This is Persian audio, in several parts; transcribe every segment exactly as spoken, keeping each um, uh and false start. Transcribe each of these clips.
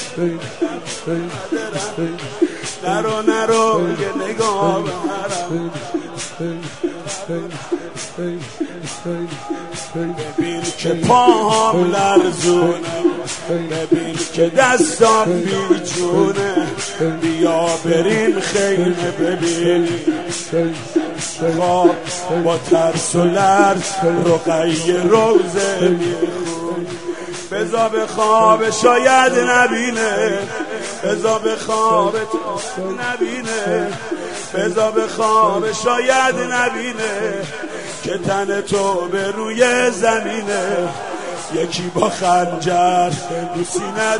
نرو نرو یه نگاه به حرم ببین که پاهم لرزونه ببین که دستام بیچونه بیا بریم خیمه ببینیم خواب با ترس و لرز رقیه روزه میخون بزا به خواب شاید نبینه بزا به خواب نبینه بزا به خواب شاید نبینه که تن تو به روی زمینه یکی با خنجر رو سینت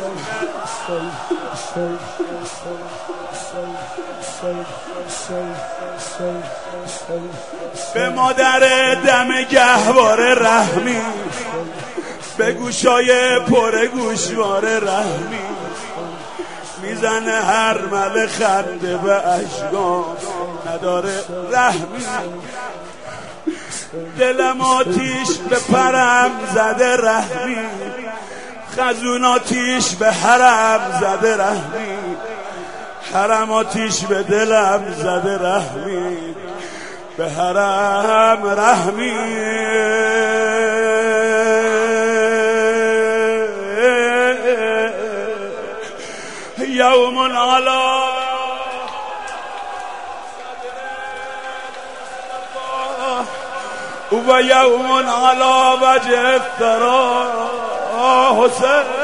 به مادر دم گهواره رحمی به گوشای پر گوشواره رحمی میزنه هر مل خنده به اشکام نداره رحمی دلم آتیش به پرم زده رحمی خزون آتیش به حرم زده رحمی حرم آتیش به دلم زده رحمی به حرم رحمی یوم علا و یوم علا وجه افترا حسین